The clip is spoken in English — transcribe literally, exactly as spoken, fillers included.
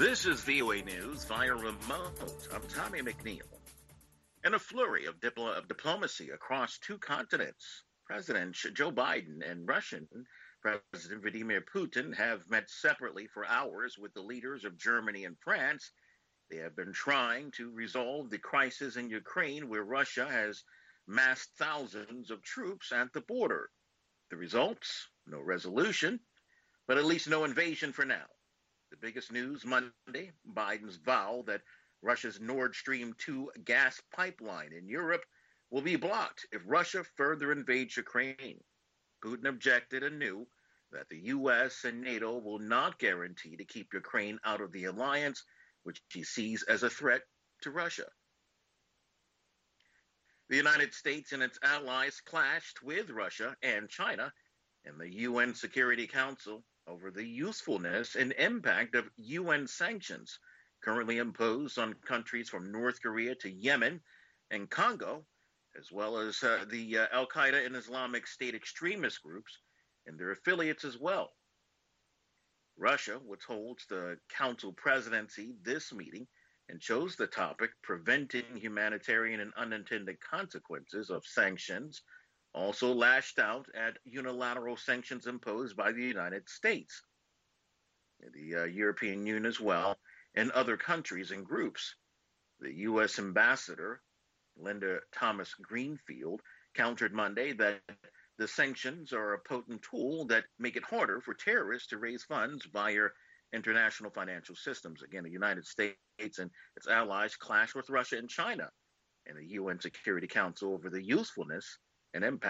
This is V O A News via remote. I'm Tommy McNeil. In a flurry of, diplo- of diplomacy across two continents, President Joe Biden and Russian President Vladimir Putin have met separately for hours with the leaders of Germany and France. They have been trying to resolve the crisis in Ukraine, where Russia has massed thousands of troops at the border. The results? No resolution, but at least no invasion for now. The biggest news Monday, Biden's vow that Russia's Nord Stream two gas pipeline in Europe will be blocked if Russia further invades Ukraine. Putin objected anew that the U S and NATO will not guarantee to keep Ukraine out of the alliance, which he sees as a threat to Russia. The United States and its allies clashed with Russia and China in the U N Security Council over the usefulness and impact of U N sanctions currently imposed on countries from North Korea to Yemen and Congo, as well as uh, the uh, Al-Qaeda and Islamic State extremist groups and their affiliates as well. Russia, which holds the council presidency this meeting and chose the topic preventing humanitarian and unintended consequences of sanctions, also lashed out at unilateral sanctions imposed by the United States, the uh, European Union as well, and other countries and groups. The U S ambassador, Linda Thomas Greenfield, countered Monday that the sanctions are a potent tool that make it harder for terrorists to raise funds via international financial systems. Again, the United States and its allies clash with Russia and China in the U N Security Council over the usefulness and impact